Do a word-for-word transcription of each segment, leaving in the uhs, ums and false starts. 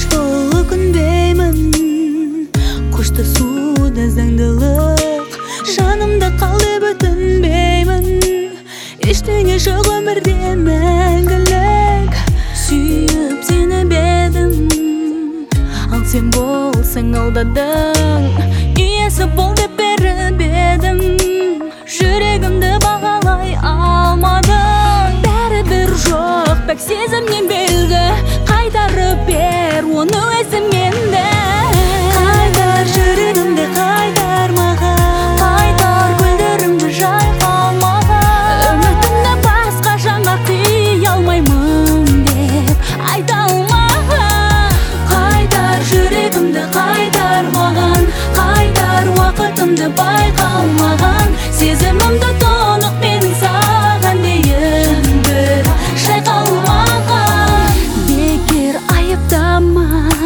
Қоштаулы күнбеймін, қоштасуда заңдылық. Жанымда қалды бүтінбеймін, ештеңе жоқ өмірде мәңгілік. Сүйіп сені бедім, ал сен болсаң алдадың. Иесі бол деп беріп едім, жүрегімді бағалай алмадың. Бәрібір жоқ пәк сезімнен белгі, қайтарып бер оны өзіменді. Қайтар жүрегімді, қайтар маған, қайтар гүлдерімді жайқалмаған. Үмітімді басқа жанға қия алмаймын деп айта алмаған. Қайтар жүрегімді, қайтар маған, қайтар уақытымды байқалмаған. Сезімімді тұнық менің саған дейін бір шайқалмаған. Бекер айыптама,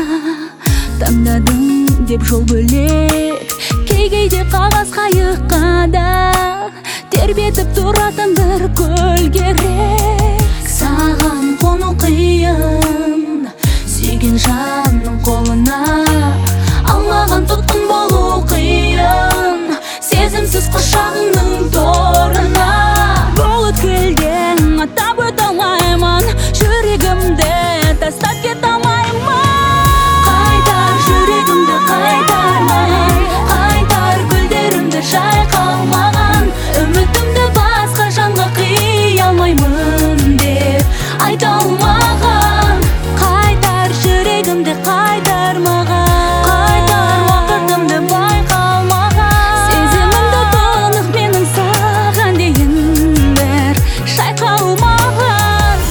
таңдадың деп жол бөлек. Кей-кейде қағаз қайыққа да тербетіп тұратын бір көл керек. Саған қону қиын, сүйген жанның қолына, алмаған тұтқын болу қиын, сезімсіз құшағыңның торына. Бұл өткелден аттап өте алмаймын, жүрегімді тастап кете алмаймын. Қайтар жүрегімді, қайтар маған, қайтар гүлдерімді жайқалмаған. Үмітімді басқа жанға қия алмаймын деп айта алмаған. Қайтар жүрегімді, қайтар маған, қайтар уақытымды байқалмаған. Сезімімді тұнық менің саған дейін бір шайқалмаған.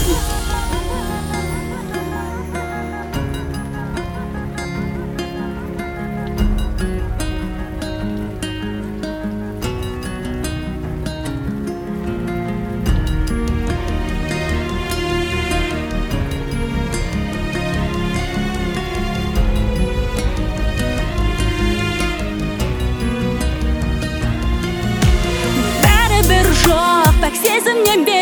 Бәрібір жоқ пәк сезімнен бе